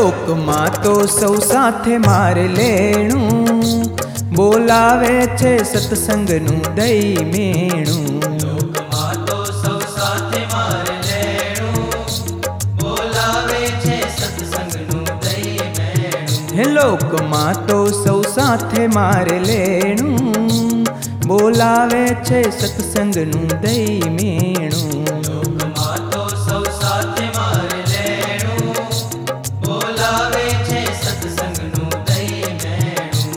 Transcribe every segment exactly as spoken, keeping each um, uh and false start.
લોકમાં તો સૌ સાથે મારે લેણું, બોલાવે છે સત્સંગનું દઈ મેણું. લોકમાં તો સૌ સાથે મારે લેણું, બોલાવે છે સત્સંગનું દઈ મેણું. હે લોકમાં તો સૌ સાથે મારે લેણું, બોલાવે છે સત્સંગનું દઈ મેણું. લોકમાં તો સૌ સાથે મારે લેણું, બોલાવે છે સત્સંગનું દઈ મેણું.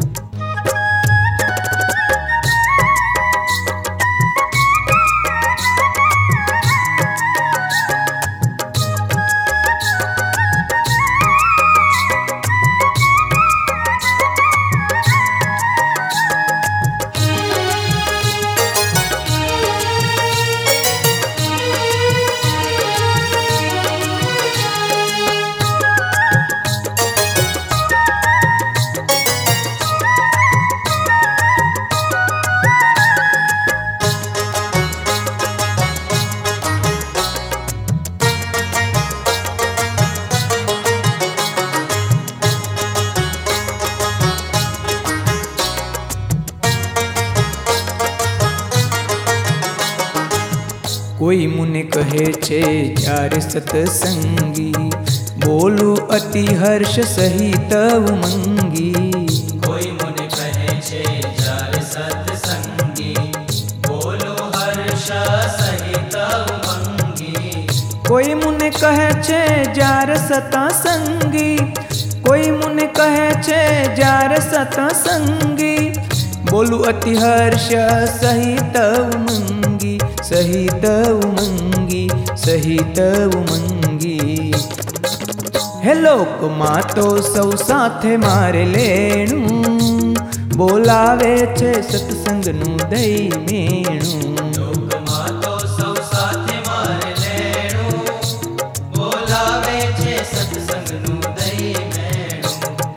કોઈ મુને કહે છે જ્યારે સત્સંગી, બોલું અતિ હર્ષ સહિત ઉમંગી. કોઈ મને કહે છે જ્યારે સત્સંગી, બોલો હર્ષ સહિત ઉમંગી. કોઈ મુને કહે છે જ્યારે સત્સંગી, કોઈ મુને કહે છે જ્યારે સત્સંગી, બોલું અતિ હર્ષ સહિત ઉમંગી, સહિત ઉમંગી, સહિત ઉમંગી. હે લોકમાં તો સૌ સાથે મારે લેણું, બોલાવે છે સત્સંગનું દઈ મેણું. લોકમાં તો સૌ સાથે મારે લેણું, બોલાવે છે સત્સંગનું દઈ મેણું.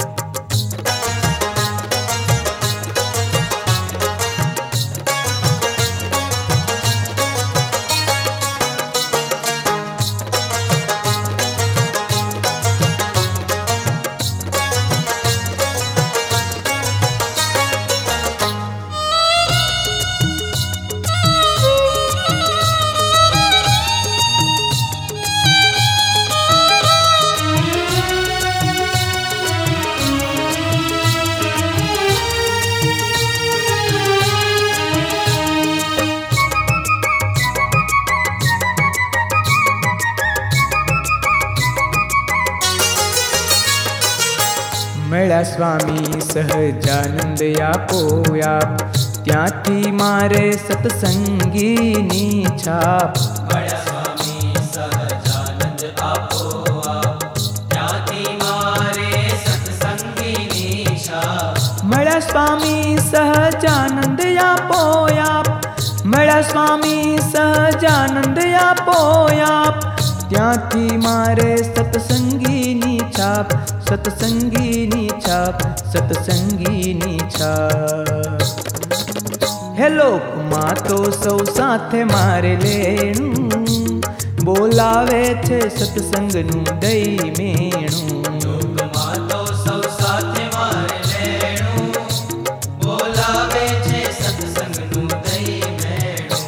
મળ્યા સ્વામી સહજાનંદ આપોયાપ, ત્યાંથી મારે સત્સંગીની છાપ. મળ્યા સ્વામી સહજાનંદ આપોઆપ, ત્યાંથી મારે સત્સંગીની છાપ. મળ્યા સ્વામી સહજાનંદ આપોયાપ, મળ્યા સ્વામી સહજાનંદ આપોયાપ, ત્યાંથી મારે સત્સંગીની છાપ, સત્સંગીની છાપ, સત્સંગીની છાપ. હે લોકમાં તો સૌ સાથે મારે લેણું, બોલાવે છે સત્સંગનું દઈ મેણું. લોકમાં તો સૌ સાથે મારે લેણું, બોલાવે છે સત્સંગનું દઈ મેણું.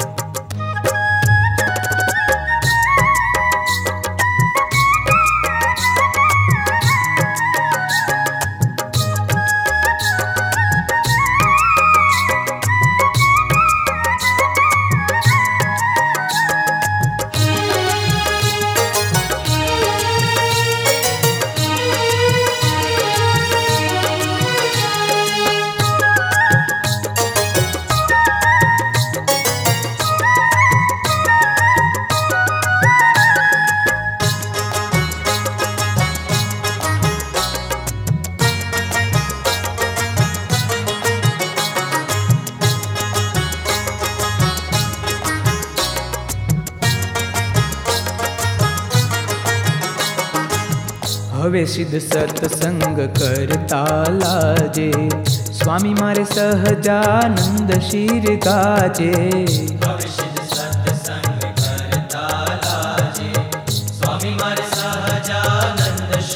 હવે સિદ્ધ સત્સંગ કરતા લાજે, સ્વામી મારે સહજાનંદ શિર ગાજે. હવે સિદ્ધ સત્સંગ કરતા લાજે, સ્વામી મારે સહજાનંદ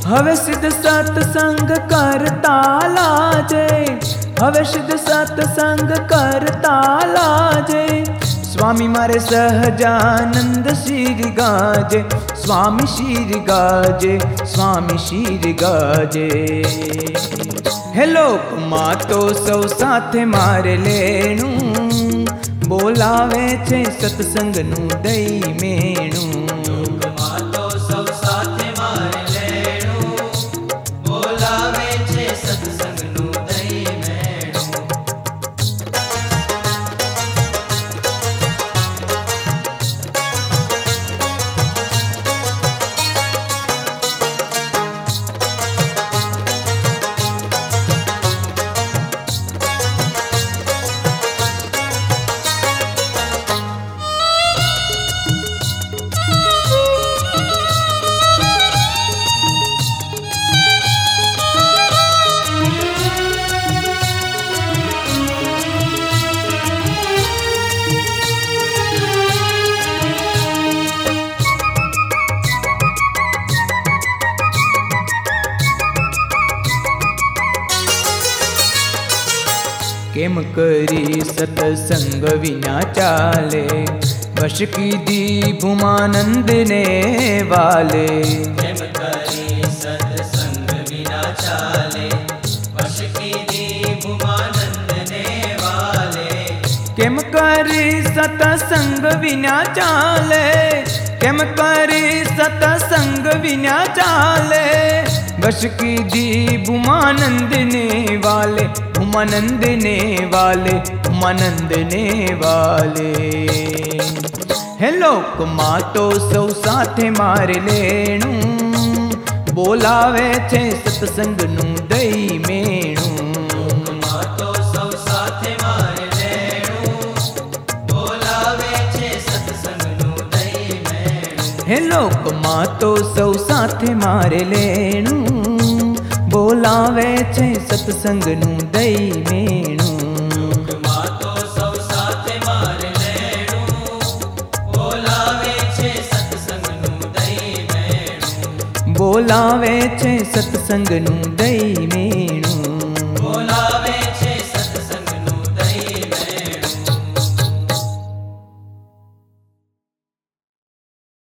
હવે સિદ્ધ સત્સંગ કરતા લાજે, હવે સિદ્ધ સત્સંગ કરતા લાજે, સ્વામી મારે સહજાનંદ શિર ગાજે, સ્વામી શિર ગાજે, સ્વામી શિર ગાજે. હે લોકમાં તો સૌ સાથે મારે લેણું, બોલાવે છે સત્સંગનું દઈ મેણું. લોકમાં તો સૌ સાથે મારે લેણું, બોલાવે છે સત્સંગનું દઈ મેણું. કેમ કરી સત્સંગ વિના ચાલે, વશ કીધી ભૂમાનંદને વાલે. કેમ કરી સત્સંગ વિના ચાલે, વશ કીધી ભૂમાનંદને વાલે. કેમ કરી સત્સંગ વિના ચાલે, કેમ કરી સત્સંગ વિના ચાલે, વશ કીધી ભૂમાનંદને વાલે, ઉમાનંદને વાલે, ઉમાનંદને વાલે. હે લોકમાં તો સૌ સાથે મારે લેણું, બોલાવે છે સત્સંગનું દઈ મેણું. લોકમાં તો સૌ સાથે મારે લેણું, બોલાવે છે સત્સંગનું દઈ મેણું. હે લોકમાં તો સૌ સાથે મારે લેણું, બોલાવે છે સત્સંગનું દઈ મેણું. લોકમાં તો સૌ સાથે મારે લેણું, બોલાવે છે સત્સંગનું દઈ મેણું. બોલાવે છે સત્સંગનું દઈ મેણું.